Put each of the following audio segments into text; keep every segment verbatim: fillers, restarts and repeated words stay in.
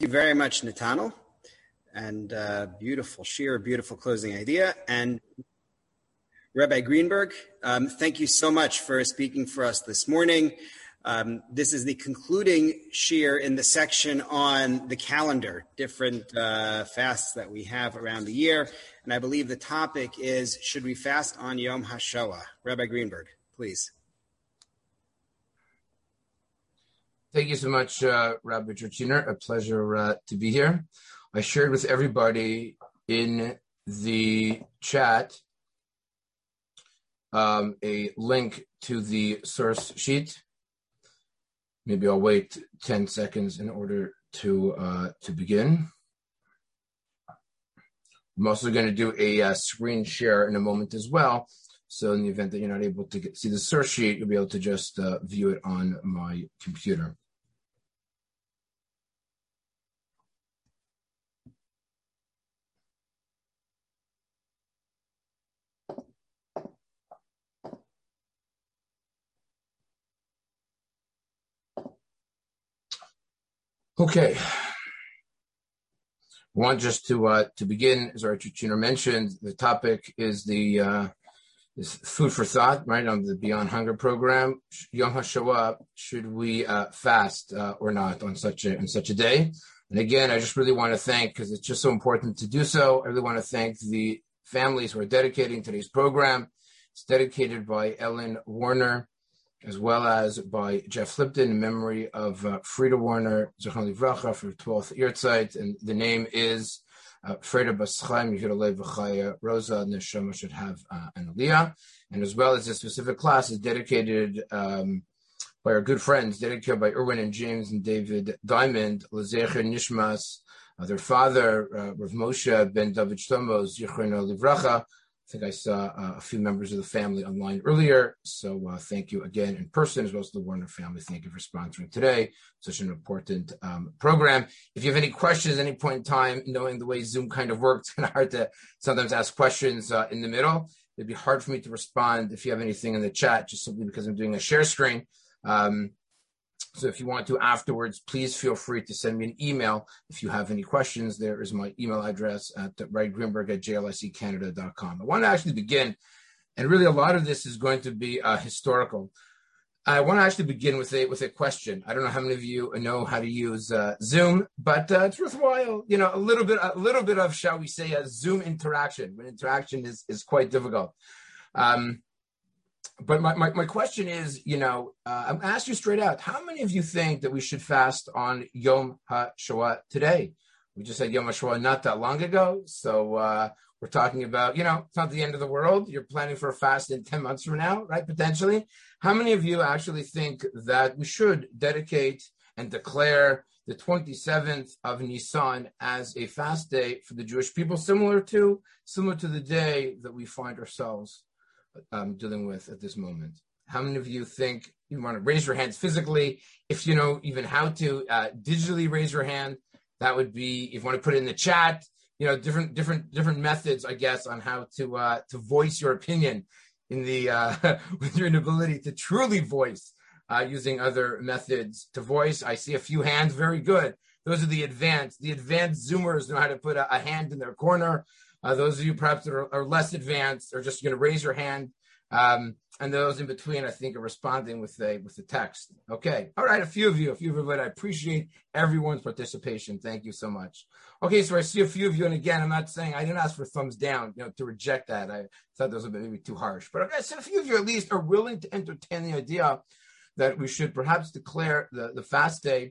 very much, Netanel. And uh, beautiful shir, beautiful closing idea. And Rabbi Greenberg, um, thank you so much for speaking for us this morning. Um, this is the concluding shir in the section on the calendar, different uh, fasts that we have around the year. And I believe the topic is, should we fast on Yom HaShoah? Rabbi Greenberg, please. Thank you so much, uh, Rabbi Cherchiner. A pleasure uh, to be here. I shared with everybody in the chat um, a link to the source sheet. Maybe I'll wait ten seconds in order to uh, to begin. I'm also going to do a uh, screen share in a moment as well. So in the event that you're not able to get, see the source sheet, you'll be able to just uh, view it on my computer. Okay. I want just to uh, to begin, as our Cherchiner mentioned, the topic is the uh, is food for thought, right, on the Beyond Hunger program. Yom HaShoah, should we uh, fast uh, or not on such a on such a day? And again, I just really want to thank, because it's just so important to do so. I really want to thank the families who are dedicating today's program. It's dedicated by Ellen Warner, as well as by Jeff Lipton, in memory of uh, Frida Warner, Zichron Livracha, for twelfth Yahrzeit, and the name is uh, Frida Bas Chaim Yehudalei V'Chaya Rosa Neshama should have uh, an Aliyah, and as well as this specific class is dedicated um, by our good friends, dedicated by Irwin and James and David Diamond, L'Zecher Nishmas, uh, their father, uh, Rav Moshe Ben David Shlomo Zichron Livracha. I think I saw uh, a few members of the family online earlier, so uh, thank you again in person, as well as the Warner family. Thank you for sponsoring today, such an important um, program. If you have any questions at any point in time, knowing the way Zoom kind of works, it's kind of hard to sometimes ask questions uh, in the middle. It'd be hard for me to respond if you have anything in the chat, just simply because I'm doing a share screen. Um, So if you want to afterwards, please feel free to send me an email. If you have any questions, there is my email address at wrightgreenberg at j l i c canada dot com. I want to actually begin, and really a lot of this is going to be uh, historical. I want to actually begin with a with a question. I don't know how many of you know how to use uh, Zoom, but uh, it's worthwhile, you know, a little bit, a little bit of, shall we say, a Zoom interaction. When interaction is is quite difficult. Um, But my, my, my question is, you know, uh, I'm going to ask you straight out, how many of you think that we should fast on Yom HaShoah today? We just had Yom HaShoah not that long ago. So uh, we're talking about, you know, it's not the end of the world. You're planning for a fast in ten months from now, right, potentially. How many of you actually think that we should dedicate and declare the twenty-seventh of Nisan as a fast day for the Jewish people, similar to, similar to the day that we find ourselves Um, dealing with at this moment? How many of you think you want to raise your hands physically? If you know even how to uh, digitally raise your hand, that would be, if you want to put it in the chat, you know, different different different methods, I guess, on how to uh, to voice your opinion in the uh, with your inability to truly voice uh, using other methods to voice. I see a few hands. Very good. Those are the advanced. The advanced Zoomers know how to put a, a hand in their corner. Uh, those of you perhaps that are, are less advanced are just going to raise your hand. Um, and those in between, I think, are responding with the, with the text. Okay. All right. A few of you, a few of you, but I appreciate everyone's participation. Thank you so much. Okay. So I see a few of you. And again, I'm not saying, I didn't ask for thumbs down, you know, to reject that. I thought those were maybe too harsh, but I said a few of you at least are willing to entertain the idea that we should perhaps declare the, the fast day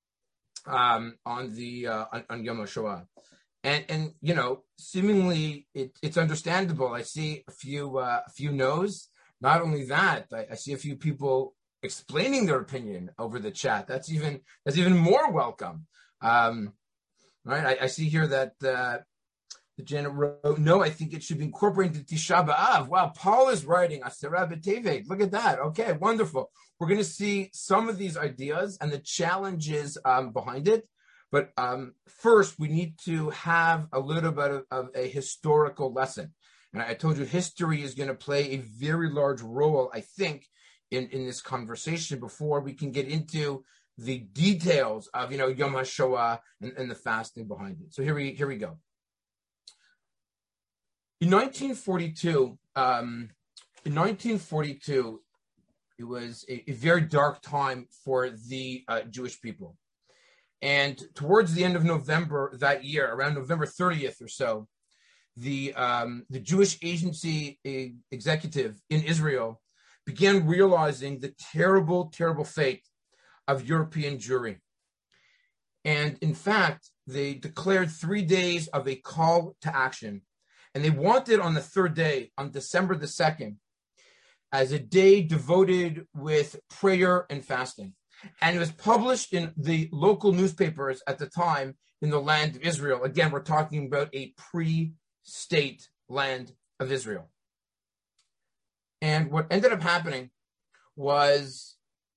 um, on the, uh, on, on Yom HaShoah. And, and you know, seemingly it, it's understandable. I see a few uh, a few no's. Not only that, I, I see a few people explaining their opinion over the chat. That's even that's even more welcome. Um, right? I, I see here that uh, the Janet wrote, no, I think it should be incorporated into Tisha B'Av. Wow, Paul is writing Asera B'Tevet. Look at that. Okay, wonderful. We're going to see some of these ideas and the challenges um, behind it. But um, first, we need to have a little bit of, of a historical lesson. And I told you history is going to play a very large role, I think, in, in this conversation before we can get into the details of, you know, Yom HaShoah and, and the fasting behind it. So here we here we go. In nineteen forty-two, um, in nineteen forty-two, it was a, a very dark time for the uh, Jewish people. And towards the end of November that year, around November thirtieth or so, the um, the Jewish agency executive in Israel began realizing the terrible, terrible fate of European Jewry. And in fact, they declared three days of a call to action. And they wanted on the third day, on December the second, as a day devoted with prayer and fasting. And it was published in the local newspapers at the time in the land of Israel. Again, we're talking about a pre-state land of Israel. And what ended up happening was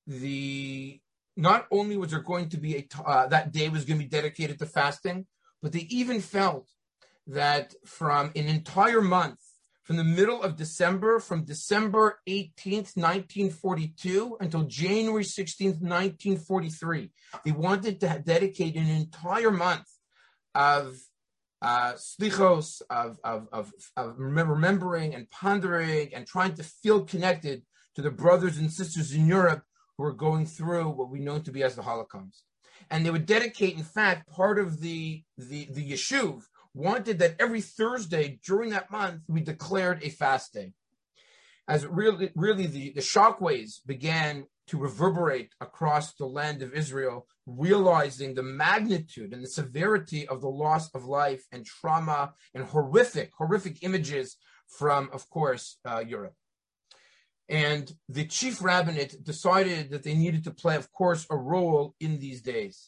the, not only was there going to be a, uh, that day was going to be dedicated to fasting, but they even felt that from an entire month, from the middle of December, from December eighteenth, nineteen forty-two until January sixteenth, nineteen forty-three, they wanted to dedicate an entire month of uh, slichos, of, of, of, of remembering and pondering and trying to feel connected to the brothers and sisters in Europe who were going through what we know to be as the Holocaust. And they would dedicate, in fact, part of the, the, the yeshuv wanted that every Thursday during that month, we declared a fast day. As really, really the, the shockwaves began to reverberate across the land of Israel, realizing the magnitude and the severity of the loss of life and trauma and horrific, horrific images from, of course, uh, Europe. And the chief rabbinate decided that they needed to play, of course, a role in these days.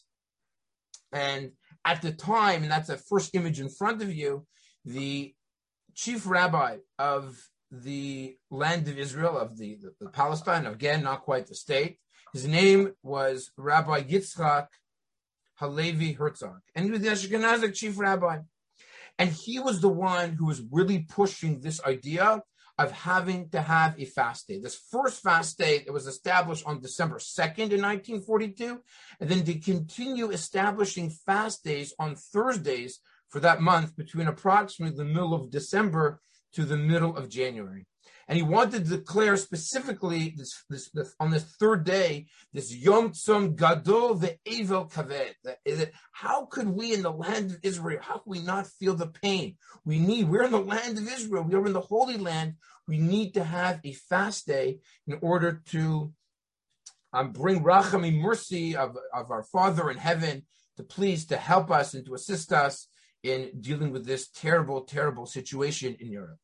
And at the time, and that's the first image in front of you, the chief rabbi of the land of Israel, of the, the, the Palestine, again, not quite the state, his name was Rabbi Yitzchak Halevi Herzog. And he was the Ashkenazic chief rabbi. And he was the one who was really pushing this idea of having to have a fast day. This first fast day that was established on December second in nineteen forty-two, and then to continue establishing fast days on Thursdays for that month between approximately the middle of December to the middle of January. And he wanted to declare specifically this, this, this on this third day, this Yom Tzom Gadol ve'Evel Kaved. That, how could we in the land of Israel, how could we not feel the pain? We need, we're in the land of Israel, we're in the Holy Land. We need to have a fast day in order to um, bring Rachamim, mercy of, of our Father in heaven, to please to help us and to assist us in dealing with this terrible, terrible situation in Europe.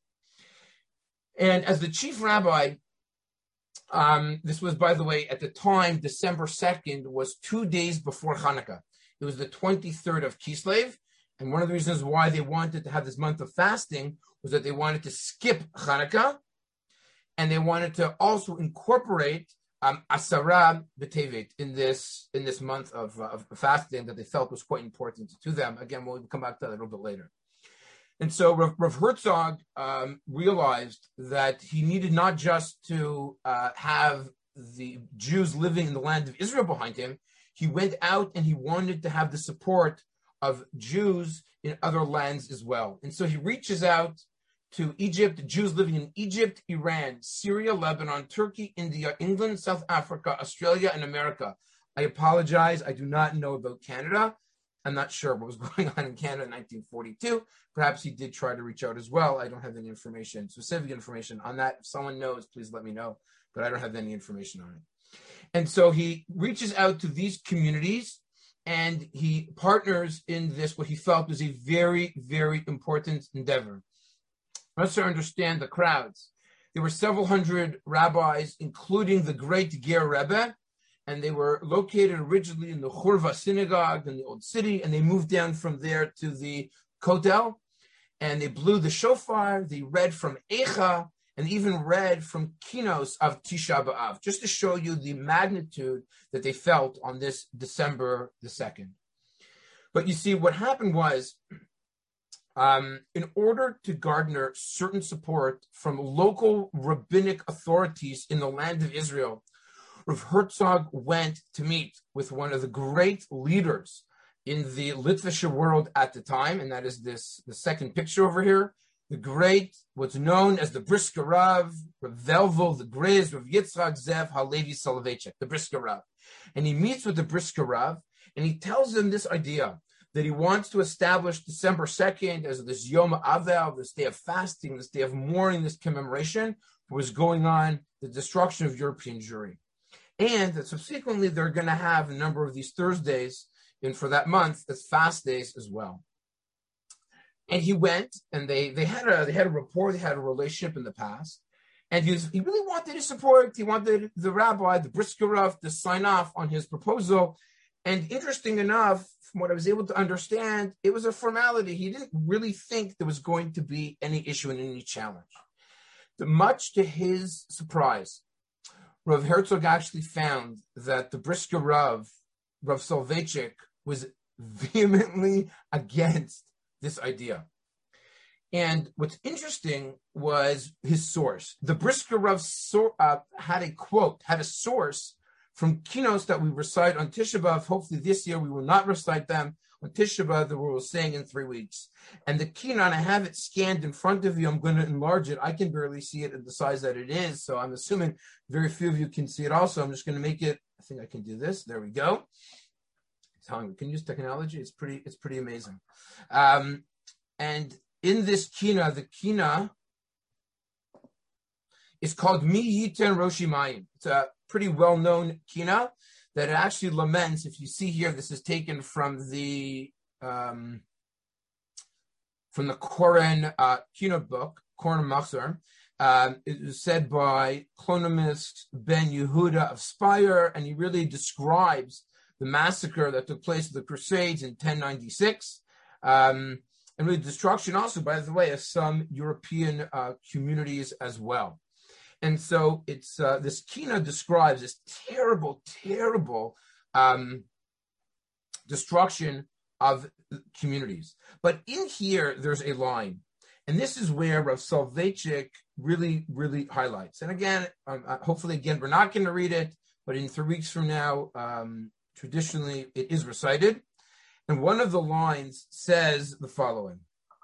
And as the chief rabbi, um, this was, by the way, at the time, December second was two days before Hanukkah. It was the twenty-third of Kislev. And one of the reasons why they wanted to have this month of fasting was that they wanted to skip Hanukkah. And they wanted to also incorporate um, Asara B'Tevet in this in this month of, uh, of fasting that they felt was quite important to them. Again, we'll come back to that a little bit later. And so Rav, Rav Herzog um, realized that he needed not just to uh, have the Jews living in the land of Israel behind him. He went out and he wanted to have the support of Jews in other lands as well. And so he reaches out to Egypt, Jews living in Egypt, Iran, Syria, Lebanon, Turkey, India, England, South Africa, Australia, and America. I apologize, I do not know about Canada. I'm not sure what was going on in Canada in nineteen forty-two. Perhaps he did try to reach out as well. I don't have any information, specific information on that. If someone knows, please let me know, but I don't have any information on it. And so he reaches out to these communities and he partners in this, what he felt was a very, very important endeavor. Let's understand the crowds. There were several hundred rabbis, including the great Ger Rebbe, and they were located originally in the Churva synagogue in the old city, and they moved down from there to the Kotel, and they blew the shofar, they read from Eicha, and even read from Kinos of Tisha B'Av, just to show you the magnitude that they felt on this December the second. But you see, what happened was, um, in order to garner certain support from local rabbinic authorities in the land of Israel, Rav Herzog went to meet with one of the great leaders in the Litvische world at the time, and that is this the second picture over here. The great, what's known as the Brisker Rav, Rav Velvel, the Griz, Rav Yitzchak Zev Halevi Soloveitchik, the Brisker Rav. And he meets with the Brisker Rav, and he tells him this idea that he wants to establish December second as this Yom Avel, this day of fasting, this day of mourning, this commemoration for what's going on, the destruction of European Jewry. And that subsequently they're going to have a number of these Thursdays, and for that month, as fast days as well. And he went, and they they had a they had a rapport, they had a relationship in the past, and he was, he really wanted his support. He wanted the rabbi, the Brisker Rav, to sign off on his proposal. And interesting enough, from what I was able to understand, it was a formality. He didn't really think there was going to be any issue and any challenge. But much to his surprise, Rav Herzog actually found that the Brisker Rav, Rav Soloveitchik, was vehemently against this idea. And what's interesting was his source. The Brisker Rav so, uh, had a quote, had a source from kinos that we recite on Tisha B'Av. Hopefully this year we will not recite them on Tisha B'Av that we will sing in three weeks. And the kino, and I have it scanned in front of you. I'm going to enlarge it. I can barely see it at the size that it is. So I'm assuming very few of you can see it also. I'm just going to make it, I think I can do this. There we go. We can use technology. It's pretty, it's pretty amazing. Um, and in this kina, the kina is called Mi Yiten Roshi Mayim. It's a pretty well-known kina that it actually laments. If you see here, this is taken from the um, from the Koren uh, kina book, Koren Machzor. Um, it was said by Chronomist Ben Yehuda of Speyer, and he really describes the massacre that took place at the Crusades in ten ninety-six, um, and really destruction also, by the way, of some European uh, communities as well. And so it's uh, this kina describes this terrible, terrible um, destruction of communities. But in here, there's a line, and this is where Rav Soloveitchik really, really highlights. And again, um, hopefully, again, we're not going to read it, but in three weeks from now, um, traditionally, it is recited. And one of the lines says the following.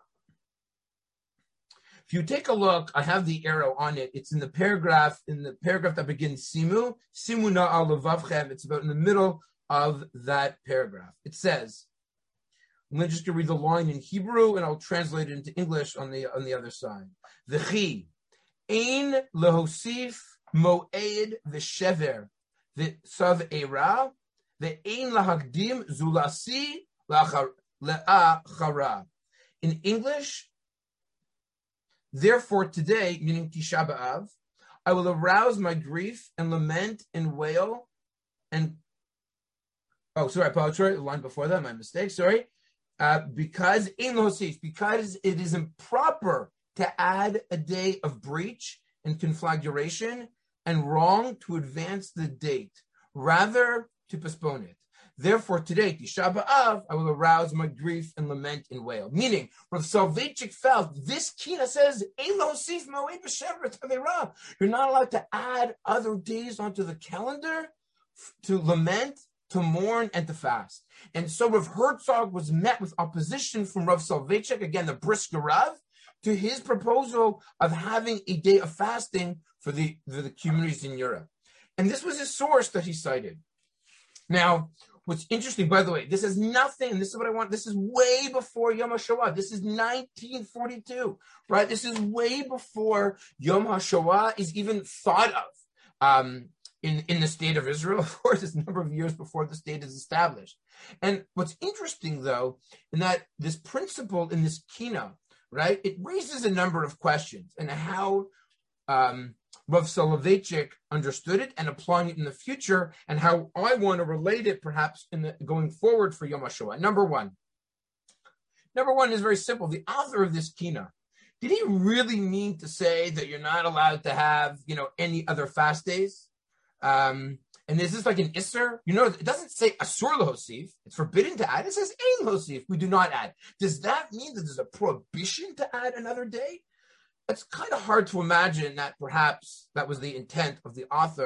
If you take a look, I have the arrow on it. It's in the paragraph, in the paragraph that begins Simu, Simu na'al levavchem. It's about in the middle of that paragraph. It says, I'm going to just read the line in Hebrew, and I'll translate it into English on the on the other side. V'chi, ein lehosif mo'ed v'shever v'sav eira, ve'ein lahagdim zulasi la'achara. In English, therefore today, meaning Tisha B'Av, I will arouse my grief and lament and wail and, oh, sorry, I apologize, the line before that, my mistake, sorry. Uh, because, because it is improper to add a day of breach and conflagration and wrong to advance the date, rather to postpone it. Therefore, today, Tisha B'Av, I will arouse my grief and lament and wail. Meaning, Rav Soloveitchik felt this kina says, you're not allowed to add other days onto the calendar to lament, to mourn, and to fast. And so Rav Herzog was met with opposition from Rav Soloveitchik, again, the Brisker Rav, to his proposal of having a day of fasting for the, for the communities in Europe. And this was his source that he cited. Now, what's interesting, by the way, this is nothing. This is what I want. This is way before Yom HaShoah. This is nineteen forty-two, right? This is way before Yom HaShoah is even thought of um, in, in the state of Israel. Of course, it's a number of years before the state is established. And what's interesting, though, in that this principle in this kina, right, it raises a number of questions and how um, Rav Soloveitchik understood it and applying it in the future, and how I want to relate it perhaps in the going forward for Yom HaShoah. Number one. Number one is very simple. The author of this kina, did he really mean to say that you're not allowed to have, you know, any other fast days? Um, and is this like an isser? You know, it doesn't say asur lahosif. It's forbidden to add. It says ein lahosif. We do not add. Does that mean that there's a prohibition to add another day? It's kind of hard to imagine that perhaps that was the intent of the author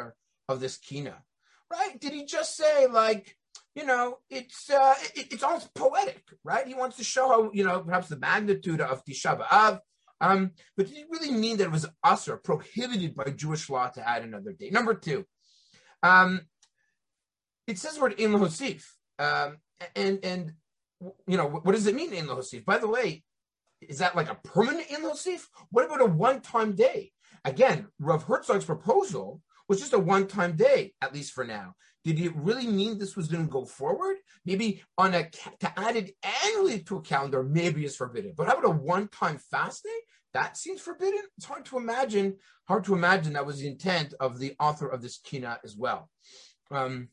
of this kina, right? Did he just say like, you know, it's uh, it, it's almost poetic, right? He wants to show how, you know, perhaps the magnitude of Tisha B'Av. Um, but did he really mean that it was usher, prohibited by Jewish law to add another day? Number two, um, it says the word in lahosif, um, and and you know, what does it mean in lahosif? By the way, is that like a permanent in lahosif? What about a one-time day? Again, Rav Herzog's proposal was just a one-time day, at least for now. Did it really mean this was going to go forward? Maybe on a to add it annually to a calendar, maybe it's forbidden. But how about a one-time fast day? That seems forbidden. It's hard to imagine. Hard to imagine that was the intent of the author of this kina as well. Um,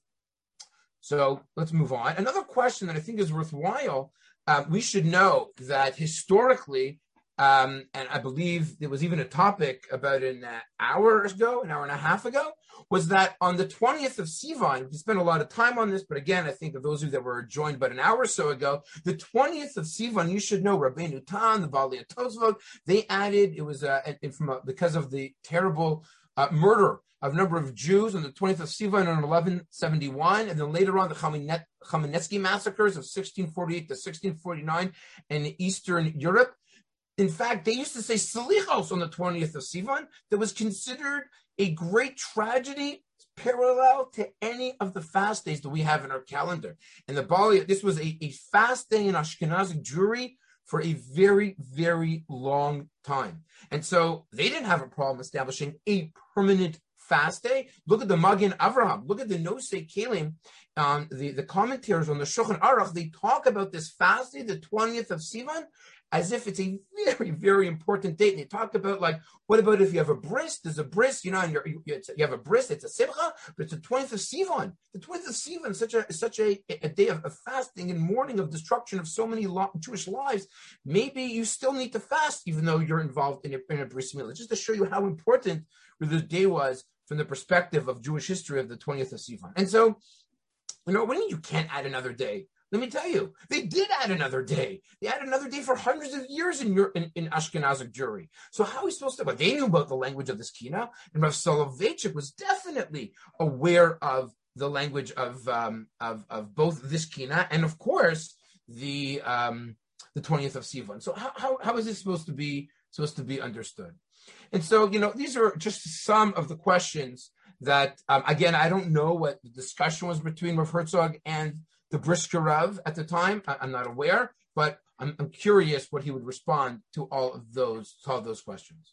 so let's move on. Another question that I think is worthwhile. Uh, we should know that historically, um, and I believe there was even a topic about an hour ago, an hour and a half ago, was that on the twentieth of Sivan, we spent a lot of time on this, but again, I think of those of you that were joined about an hour or so ago, the twentieth of Sivan, you should know, Rabbeinu Tam, the Baalei Tosfot, they added, it was uh, from a, because of the terrible uh, murder of a number of Jews on the twentieth of Sivan in eleven seventy-one, and then later on the Chmielnicki massacres of sixteen forty-eight to sixteen forty-nine in Eastern Europe. In fact, they used to say Selichos on the twentieth of Sivan that was considered a great tragedy parallel to any of the fast days that we have in our calendar. And the Baalei, this was a, a fast day in Ashkenazic Jewry for a very, very long time. And so they didn't have a problem establishing a permanent fast day. Look at the Magen Avraham. Look at the Nosei Kelim. Um, the, the commentators on the Shulchan Aruch, they talk about this fast day, the twentieth of Sivan, as if it's a very, very important date. And they talk about, like, what about if you have a bris? There's a bris, you know, and you're, you, you have a bris, it's a simcha, but it's the twentieth of Sivan. The twentieth of Sivan is such a such a, a day of, of fasting and mourning of destruction of so many lo- Jewish lives. Maybe you still need to fast, even though you're involved in a, in a bris milah, just to show you how important this day was from the perspective of Jewish history of the twentieth of Sivan. And so, you know, when you can't add another day, let me tell you, they did add another day. They added another day for hundreds of years in your, in, in Ashkenazic Jewry. So how are we supposed to, but they knew about the language of this kina, and Rav Soloveitchik was definitely aware of the language of, um, of, of both this kina and, of course, the um, the twentieth of Sivan. So how, how, how is this supposed to be, supposed to be understood? And so, you know, these are just some of the questions that, um, again, I don't know what the discussion was between Rav Herzog and the Brisker Rav at the time. I, I'm not aware, but I'm, I'm curious what he would respond to all of those, to all those questions.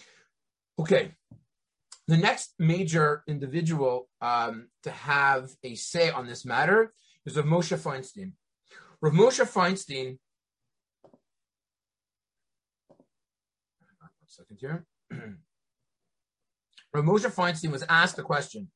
Okay. The next major individual um, to have a say on this matter is Rav Moshe Feinstein. Rav Moshe Feinstein, one second here. Rav Moshe Feinstein was asked a question.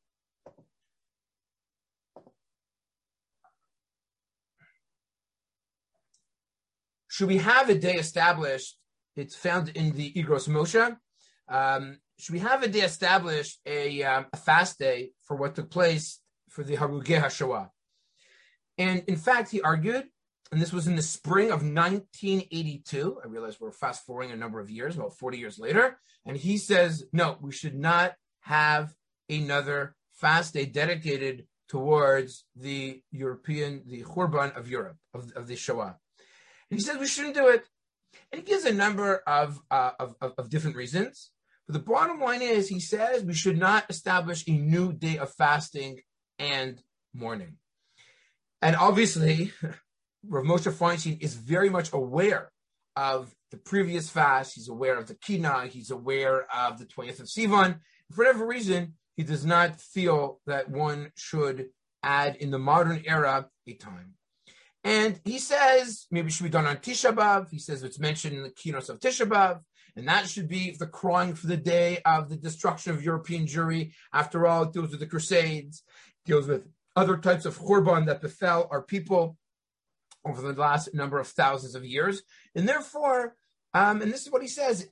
Should we have a day established? It's found in the Igros Moshe. Um, should we have a day established, a, um, a fast day for what took place for the Harugei HaShoah? And in fact, he argued, and this was in the spring of nineteen eighty-two. I realize we're fast forwarding a number of years, about forty years later. And he says, no, we should not have another fast day dedicated towards the European, the Churban of Europe, of, of the Shoah. And he says we shouldn't do it. And he gives a number of, uh, of, of, of different reasons. But the bottom line is, he says we should not establish a new day of fasting and mourning. And obviously, Rav Moshe Feinstein is very much aware of the previous fast. He's aware of the Kina. He's aware of the twentieth of Sivan. For whatever reason, he does not feel that one should add in the modern era a time. And he says maybe it should be done on Tisha B'Av. He says it's mentioned in the keynotes of Tisha B'Av, and that should be the crying for the day of the destruction of European Jewry. After all, it deals with the Crusades, deals with other types of Churban that befell our people over the last number of thousands of years. And therefore, um, and this is what he says,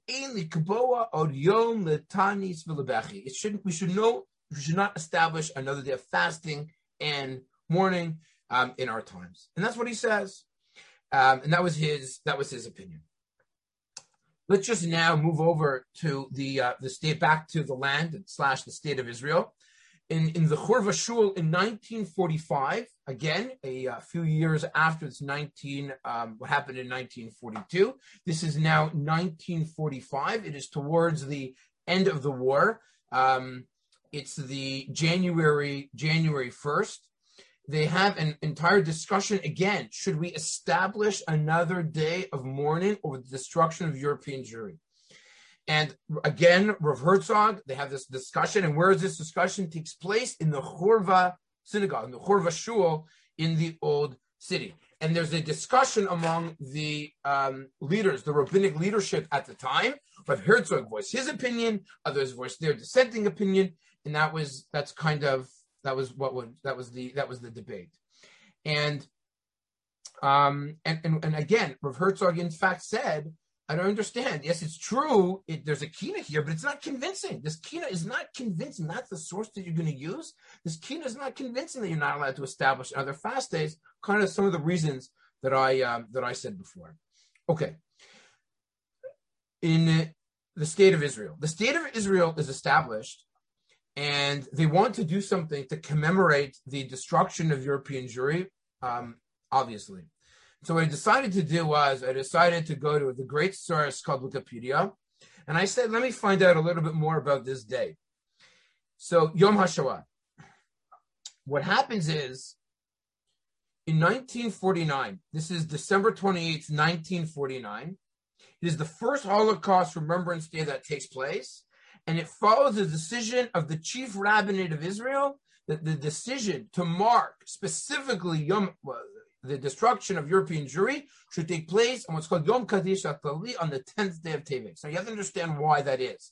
it shouldn't, we should know, we should not establish another day of fasting and mourning um, in our times. And that's what he says. Um, and that was his, that was his opinion. Let's just now move over to the uh, the state, back to the land slash the state of Israel. in, in the Churva Shul in nineteen forty-five, again, a, a few years after this nineteen, um, what happened in nineteen forty-two. This is now nineteen forty-five. It is towards the end of the war. Um, it's the January, January first. They have an entire discussion again. Should we establish another day of mourning over the destruction of European Jewry? And again, Rav Herzog, they have this discussion. And where is this discussion takes place? In the Churva synagogue, in the Churva Shul in the Old City. And there's a discussion among the um, leaders, the rabbinic leadership at the time. Rav Herzog voiced his opinion, others voiced their dissenting opinion, and that was that's kind of that was what would that was the that was the debate. And um and and, and again, Rav Herzog in fact said, I don't understand. Yes, it's true. It, there's a kina here, but it's not convincing. This kina is not convincing. That's the source that you're going to use. This kina is not convincing that you're not allowed to establish other fast days. Kind of some of the reasons that I um, that I said before. Okay. In uh, the state of Israel, the state of Israel is established, and they want to do something to commemorate the destruction of European Jewry. Um, obviously. So what I decided to do was I decided to go to the great source called Wikipedia, and I said, let me find out a little bit more about this day. So Yom HaShoah. What happens is, in nineteen forty-nine, this is December twenty-eighth, nineteen forty-nine, it is the first Holocaust Remembrance Day that takes place, and it follows the decision of the chief rabbinate of Israel, that the decision to mark specifically Yom the destruction of European Jewry should take place on what's called Yom Kaddish HaKlali on the tenth day of Teves. Now you have to understand why that is.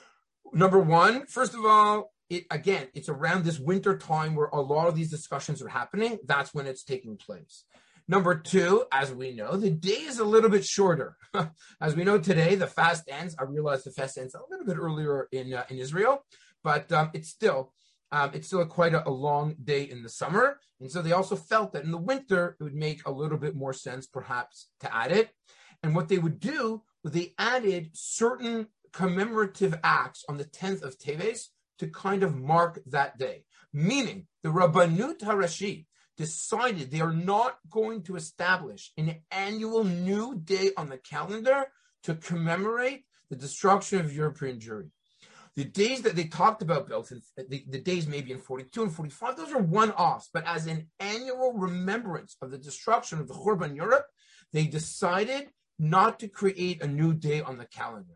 Number one, first of all, it again, it's around this winter time where a lot of these discussions are happening. That's when it's taking place. Number two, as we know, the day is a little bit shorter. As we know today, the fast ends. I realize the fast ends a little bit earlier in uh, in Israel, but um, it's still Um, it's still a quite a, a long day in the summer. And so they also felt that in the winter, it would make a little bit more sense, perhaps, to add it. And what they would do was they added certain commemorative acts on the tenth of Teves to kind of mark that day. Meaning, the Rabbanut Harashi decided they are not going to establish an annual new day on the calendar to commemorate the destruction of European Jewry. The days that they talked about, Bill, the, the days maybe in forty-two and forty-five, those are one-offs. But as an annual remembrance of the destruction of the Churban Europe, they decided not to create a new day on the calendar.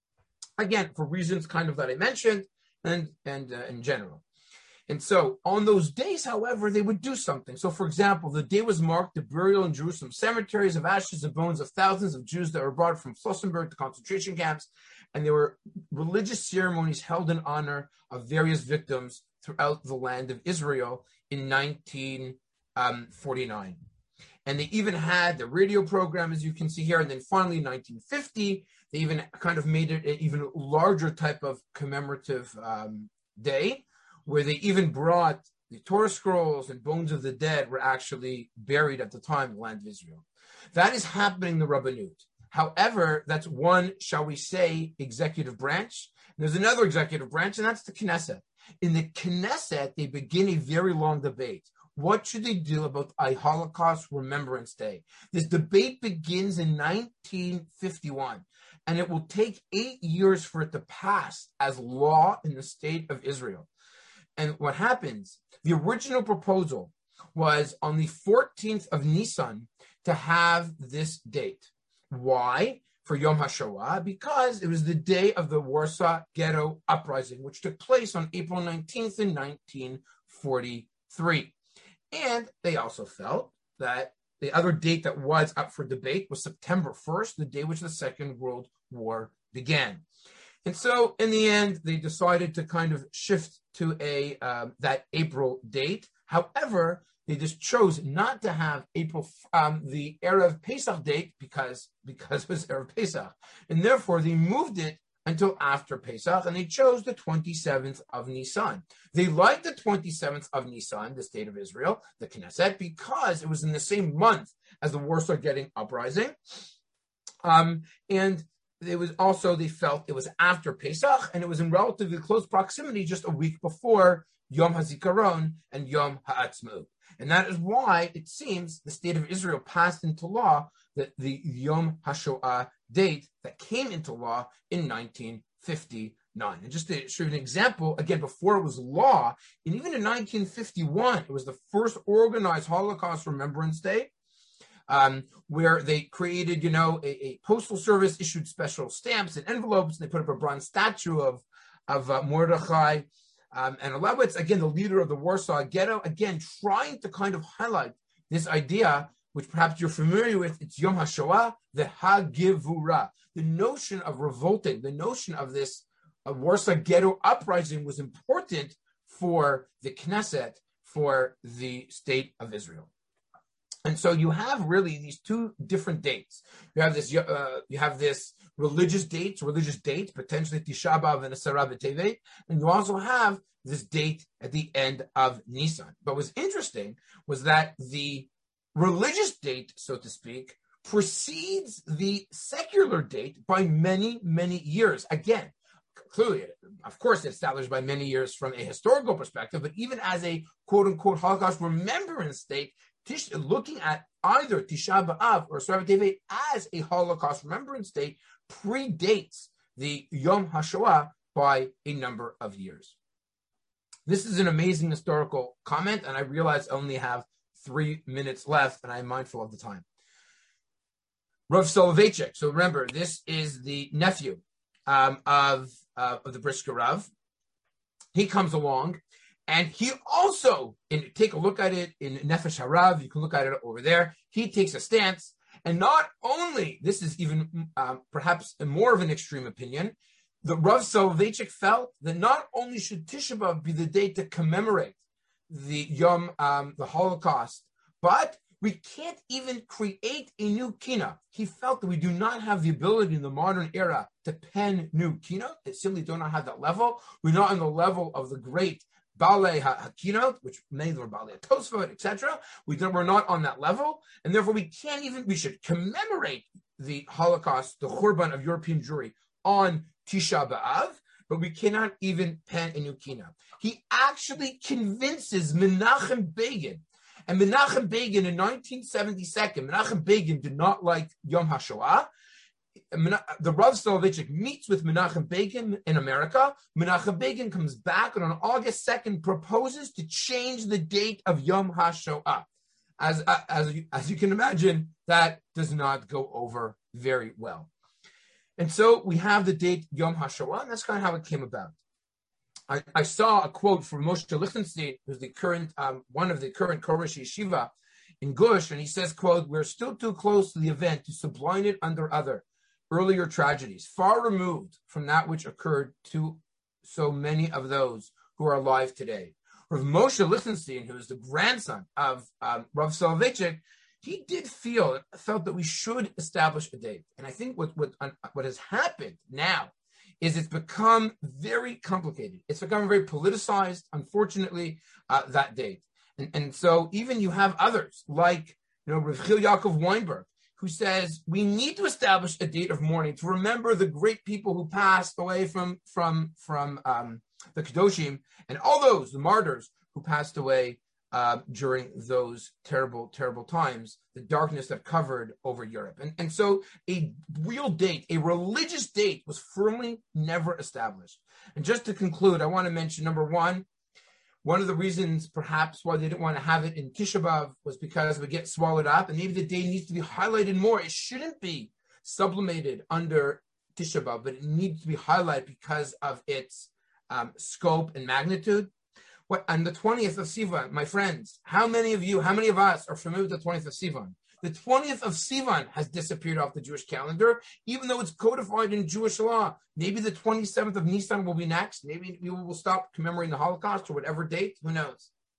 Again, for reasons kind of that I mentioned and, and uh, in general. And so on those days, however, they would do something. So, for example, the day was marked the burial in Jerusalem cemeteries of ashes and bones of thousands of Jews that were brought from Flossenburg to concentration camps. And there were religious ceremonies held in honor of various victims throughout the land of Israel in nineteen forty-nine. And they even had the radio program, as you can see here. And then finally, in nineteen fifty, they even kind of made it an even larger type of commemorative um, day, where they even brought the Torah scrolls and bones of the dead were actually buried at the time in the land of Israel. That is happening in the Rabbanut. However, that's one, shall we say, executive branch. And there's another executive branch, and that's the Knesset. In the Knesset, they begin a very long debate. What should they do about a Holocaust Remembrance Day? This debate begins in nineteen fifty-one, and it will take eight years for it to pass as law in the state of Israel. And what happens, the original proposal was on the fourteenth of Nisan to have this date. Why? For Yom HaShoah, because it was the day of the Warsaw Ghetto Uprising, which took place on April nineteenth in nineteen forty-three. And they also felt that the other date that was up for debate was September first, the day which the Second World War began. And so, in the end, they decided to kind of shift to a um, that April date. However, they just chose not to have April, um, the Erev Pesach date because, because it was Erev Pesach. And therefore, they moved it until after Pesach, and they chose the twenty-seventh of Nisan. They liked the twenty-seventh of Nisan, the state of Israel, the Knesset, because it was in the same month as the Warsaw Ghetto Uprising. Um, and it was also, they felt it was after Pesach, and it was in relatively close proximity just a week before Yom HaZikaron and Yom HaAtzmaut. And that is why it seems the state of Israel passed into law that the Yom HaShoah date that came into law in nineteen fifty-nine. And just to show you an example, again, before it was law, and even in nineteen fifty-one, it was the first organized Holocaust Remembrance Day, um, where they created, you know, a, a postal service, issued special stamps and envelopes, and they put up a bronze statue of, of uh, Mordechai. Um, and Lebowitz, again, the leader of the Warsaw Ghetto, again, trying to kind of highlight this idea, which perhaps you're familiar with, it's Yom HaShoah, the Hagivura. The notion of revolting, the notion of this uh, Warsaw Ghetto uprising was important for the Knesset, for the state of Israel. And so you have really these two different dates. You have this, uh, you have this religious dates, religious date, potentially Tisha B'Av and Asara B'Tevet, and you also have this date at the end of Nisan. But what's interesting was that the religious date, so to speak, precedes the secular date by many, many years. Again, clearly, of course, established by many years from a historical perspective, but even as a quote-unquote Holocaust remembrance date, Tish, looking at either Tisha B'Av or Asara B'Tevet as a Holocaust remembrance date predates the Yom HaShoah by a number of years. This is an amazing historical comment, and I realize I only have three minutes left, and I'm mindful of the time. Rav Soloveitchik. So remember, this is the nephew um, of, uh, of the Brisker Rav. He comes along, and he also, in, take a look at it in Nefesh HaRav, you can look at it over there, he takes a stance, and not only, this is even um, perhaps more of an extreme opinion, the Rav Soloveitchik felt that not only should Tisha B'Av be the day to commemorate the Yom, um, the Holocaust, but we can't even create a new kina. He felt that we do not have the ability in the modern era to pen new kina. It simply do not have that level. We're not on the level of the great Balei HaKinot, which many were Balei HaTosfot, et cetera. We don't, we're not on that level, and therefore we can't even, we should commemorate the Holocaust, the Churban of European Jewry on Tisha B'Av, but we cannot even pen a new kina. He actually convinces Menachem Begin, and Menachem Begin in nineteen seventy-two, Menachem Begin did not like Yom HaShoah. The Rav Soloveitchik meets with Menachem Begin in America. Menachem Begin comes back and on August second proposes to change the date of Yom HaShoah. As, as, as you can imagine, that does not go over very well. And so we have the date Yom HaShoah, and that's kind of how it came about. I, I saw a quote from Moshe Lichtenstein, who's the current um, one of the current Korish Yeshiva in Gush, and he says, quote, "We're still too close to the event to sublime it under other earlier tragedies, far removed from that which occurred to so many of those who are alive today." Rav Moshe Lichtenstein, who is the grandson of um, Rav Soloveitchik, he did feel, felt that we should establish a date. And I think what, what, what has happened now is it's become very complicated. It's become very politicized, unfortunately, uh, that date. And, and so even you have others like, you know, Rav Chil Yaakov Weinberg, who says we need to establish a date of mourning to remember the great people who passed away from, from, from um, the Kedoshim and all those, the martyrs who passed away Uh, during those terrible, terrible times, the darkness that covered over Europe. And, and so a real date, a religious date was firmly never established. And just to conclude, I want to mention, number one, one of the reasons perhaps why they didn't want to have it in Tisha B'Av was because it would get swallowed up, and maybe the day needs to be highlighted more. It shouldn't be sublimated under Tisha B'Av, but it needs to be highlighted because of its um, scope and magnitude. What, on the twentieth of Sivan, my friends, how many of you, how many of us are familiar with the twentieth of Sivan? The twentieth of Sivan has disappeared off the Jewish calendar, even though it's codified in Jewish law. Maybe the twenty-seventh of Nisan will be next. Maybe we will stop commemorating the Holocaust or whatever date. Who knows?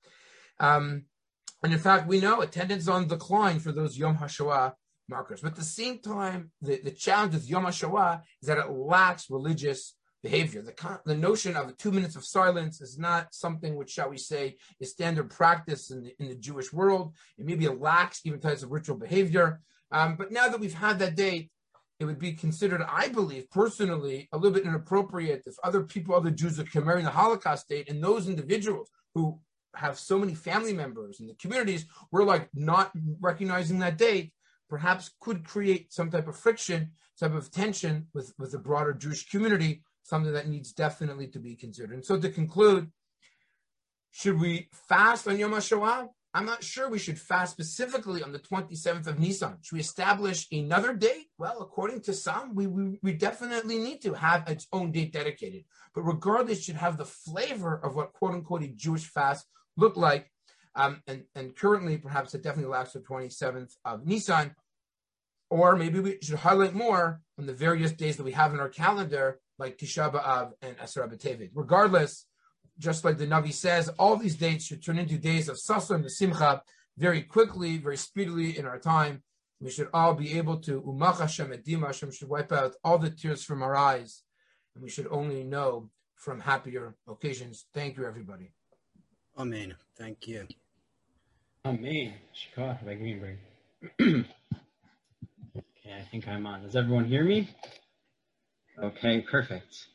Um, and in fact, we know attendance on decline for those Yom HaShoah markers. But at the same time, the, the challenge with Yom HaShoah is that it lacks religious behavior. The, the notion of two minutes of silence is not something which, shall we say, is standard practice in the, in the Jewish world. It may be a lax even types of ritual behavior. Um, but now that we've had that date, it would be considered, I believe, personally, a little bit inappropriate if other people, other Jews are commemorating the Holocaust date, and those individuals who have so many family members in the communities were like not recognizing that date, perhaps could create some type of friction, type of tension with, with the broader Jewish community, something that needs definitely to be considered. And so to conclude, should we fast on Yom HaShoah? I'm not sure we should fast specifically on the twenty-seventh of Nisan. Should we establish another date? Well, according to some, we, we, we definitely need to have its own date dedicated. But regardless, it should have the flavor of what quote-unquote a Jewish fast looked like. Um, and, and currently, perhaps it definitely lacks the twenty-seventh of Nisan. Or maybe we should highlight more on the various days that we have in our calendar, like Tisha B'Av and Asar B'Tevet. Regardless, just like the Navi says, all these dates should turn into days of Sasa and Simcha very quickly, very speedily in our time. We should all be able to, Umach Hashem Edima, Hashem should wipe out all the tears from our eyes, and we should only know from happier occasions. Thank you, everybody. Amen. Thank you. Amen. Shikar by Greenberg. Okay, I think I'm on. Does everyone hear me? Okay, perfect.